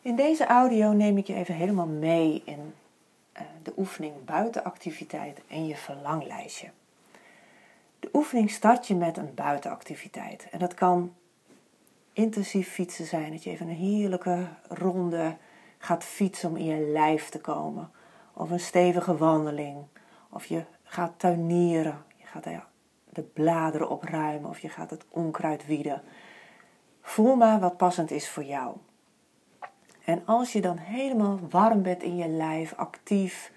In deze audio neem ik je even helemaal mee in de oefening buitenactiviteit en je verlanglijstje. De oefening start je met een buitenactiviteit. En dat kan intensief fietsen zijn, dat je even een heerlijke ronde gaat fietsen om in je lijf te komen. Of een stevige wandeling. Of je gaat tuinieren. Je gaat de bladeren opruimen of je gaat het onkruid wieden. Voel maar wat passend is voor jou. En als je dan helemaal warm bent in je lijf, actief,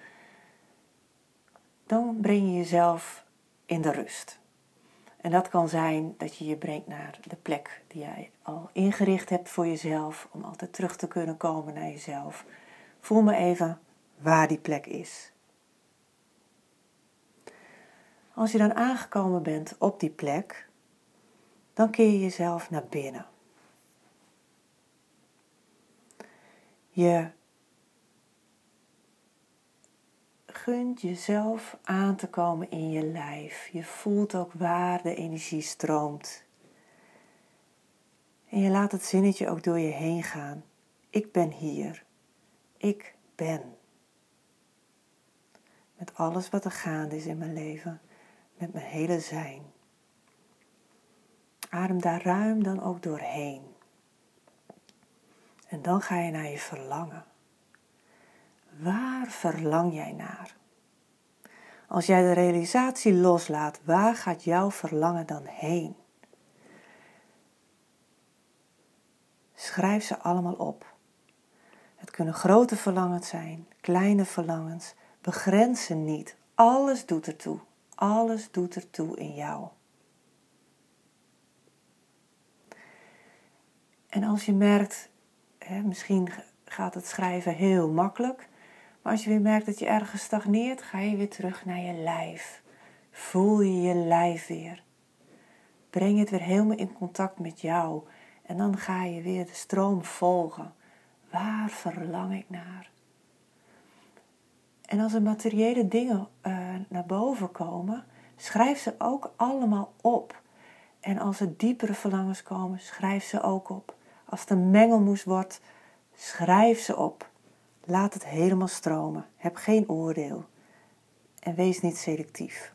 dan breng je jezelf in de rust. En dat kan zijn dat je je brengt naar de plek die jij al ingericht hebt voor jezelf, om altijd terug te kunnen komen naar jezelf. Voel maar even waar die plek is. Als je dan aangekomen bent op die plek, dan keer je jezelf naar binnen. Je gunt jezelf aan te komen in je lijf. Je voelt ook waar de energie stroomt. En je laat het zinnetje ook door je heen gaan. Ik ben hier. Ik ben. Met alles wat er gaande is in mijn leven. Met mijn hele zijn. Adem daar ruim dan ook doorheen. En dan ga je naar je verlangen. Waar verlang jij naar? Als jij de realisatie loslaat, waar gaat jouw verlangen dan heen? Schrijf ze allemaal op. Het kunnen grote verlangens zijn, kleine verlangens. Begrens ze niet. Alles doet ertoe. Alles doet ertoe in jou. En als je merkt, misschien gaat het schrijven heel makkelijk. Maar als je weer merkt dat je ergens stagneert, ga je weer terug naar je lijf. Voel je je lijf weer. Breng het weer helemaal in contact met jou. En dan ga je weer de stroom volgen. Waar verlang ik naar? En als er materiële dingen naar boven komen, schrijf ze ook allemaal op. En als er diepere verlangens komen, schrijf ze ook op. Als het een mengelmoes wordt, schrijf ze op. Laat het helemaal stromen. Heb geen oordeel. En wees niet selectief.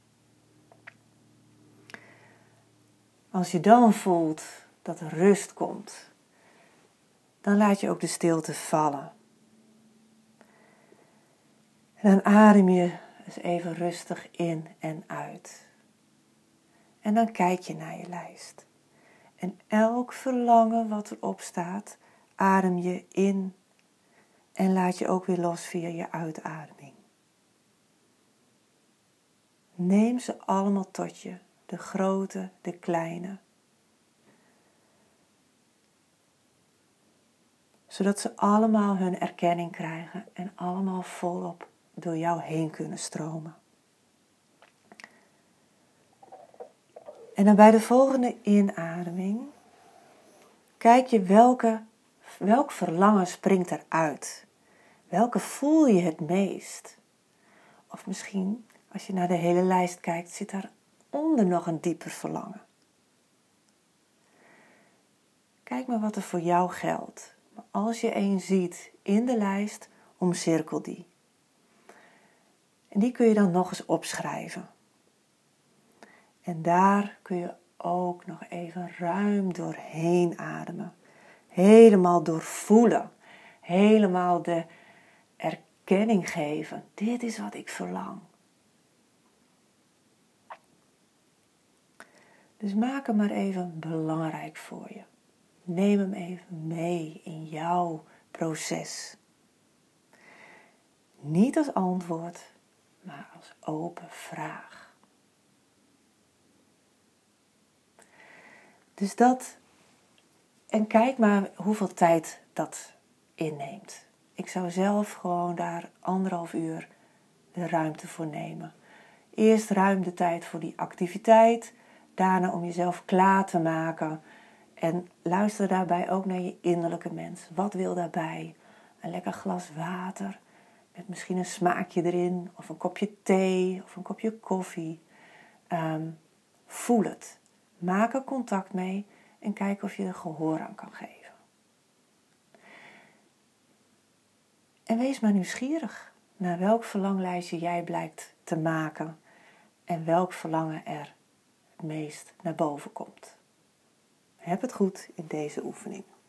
Als je dan voelt dat er rust komt, dan laat je ook de stilte vallen. En dan adem je eens even rustig in en uit. En dan kijk je naar je lijst. En elk verlangen wat erop staat, adem je in en laat je ook weer los via je uitademing. Neem ze allemaal tot je, de grote, de kleine. Zodat ze allemaal hun erkenning krijgen en allemaal volop door jou heen kunnen stromen. En dan bij de volgende inademing, kijk je welk verlangen springt eruit. Welke voel je het meest? Of misschien, als je naar de hele lijst kijkt, zit daaronder nog een dieper verlangen. Kijk maar wat er voor jou geldt. Maar als je één ziet in de lijst, omcirkel die. En die kun je dan nog eens opschrijven. En daar kun je ook nog even ruim doorheen ademen. Helemaal doorvoelen. Helemaal de erkenning geven. Dit is wat ik verlang. Dus maak hem maar even belangrijk voor je. Neem hem even mee in jouw proces. Niet als antwoord, maar als open vraag. Dus dat, en kijk maar hoeveel tijd dat inneemt. Ik zou zelf gewoon daar 1,5 uur de ruimte voor nemen. Eerst ruim de tijd voor die activiteit, daarna om jezelf klaar te maken. En luister daarbij ook naar je innerlijke mens. Wat wil daarbij? Een lekker glas water met misschien een smaakje erin, of een kopje thee, of een kopje koffie. Voel het. Maak er contact mee en kijk of je er gehoor aan kan geven. En wees maar nieuwsgierig naar welk verlanglijstje jij blijkt te maken en welk verlangen er het meest naar boven komt. Heb het goed in deze oefening.